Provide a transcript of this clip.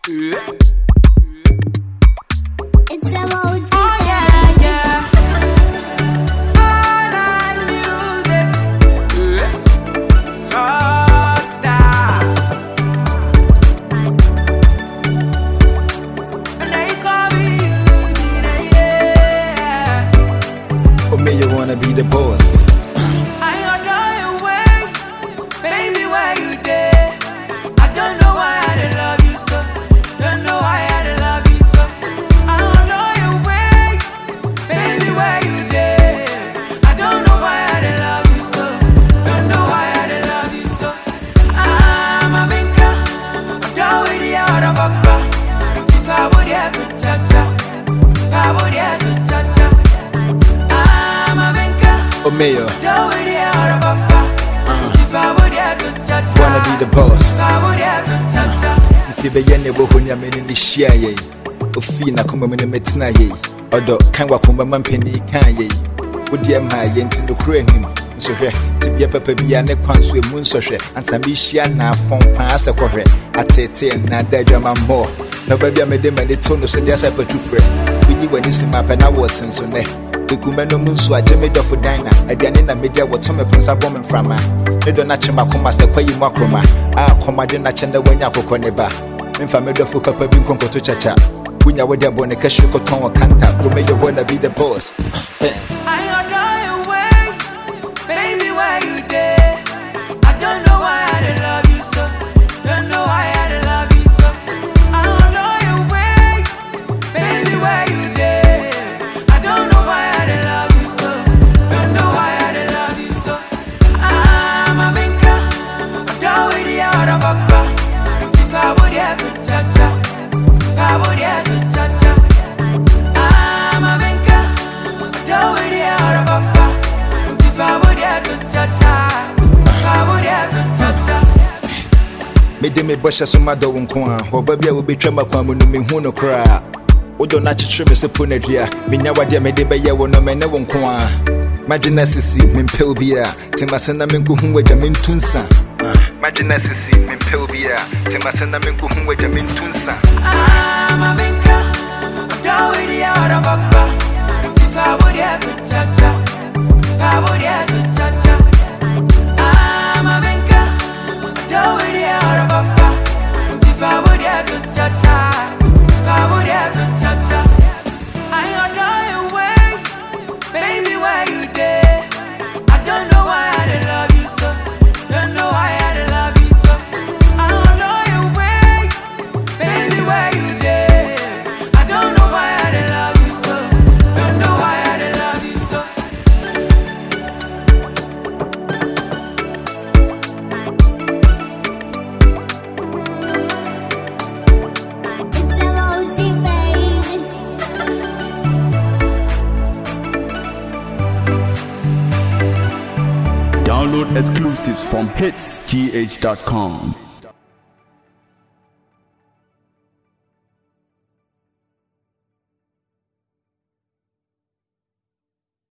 It's emoji. Oh yeah, yeah. I like music. Rockstar. And they call me Eugene, yeah. Oh, me, you wanna be the boss. I adore your way, baby, where you there? I don't know why I didn't love you so. Don't know why I didn't love you so. I adore your way, baby, where you there? I don't know why I didn't love you so. Don't know why I didn't love you so. I'm a binka, adore with the other papa. If I would have to cha-cha, if I would have to cha-cha. I'm a binka. Oh, mayor, Wanna wanna be the boss. If you be any woman, you're in the share, ye. Ofina come in the metina, ye. Although can walk on my penny, can ye? Would you my yent in the crane? So, to be a pepper be a neck pants with moon so and some Bishiana phone pass a correct. At 10, not that German more. Nobody made them any tone, so there's a petupre. We when you see my pen, I was since on there. The Kumano Munsu, I jammed off for Dina, a Diana media, what Tommy Prince a woman from her. They don't natch my commas, the Quay Macroma. Ah, commanding a chanda when you could coneba. If I made a full pepper being conquered to chacha. When you were there, when a cashew could tongue or canta, who made you wanna be the boss. I adore your way, baby, where you there? I don't know why I didn't love you so. Don't know why I didn't love you so. I adore your way, baby, where you there? I don't know why I didn't love you so. Don't know why I didn't love you so. I'm a binka, adore with the other papa. If I would have to cha-cha, if I would have to cha-cha. I'm a binka, adore with the other papa. If I would have to cha-cha, if I would have to cha-cha. Made me bush as my dog and quan, or baby will be tremor when you mean who no cry. O don't not trim Mr. Punetia, Minawa de Medebaya will no man never quan. Maginessy, Min Pelbia, Timasana Minku whom were Jamin Tunsa. Maginessy, Min Pelbia, Timasana Minku whom were Jamin Tunsa. I'm a binka, adore with the other papa. If I would have to cha-cha, if I would have to cha-cha. I'm a binka, adore with the other papa. If I would have to cha-cha, if I would have to cha-cha. I adore your way, baby, where you there? I don't know why I didn't love you so. Don't know why I didn't love you so. I adore your way, baby, where you there? I don't know why I didn't love you so. Don't know why I didn't love you so. It's emoji, baby. Download exclusives from hitsgh.com.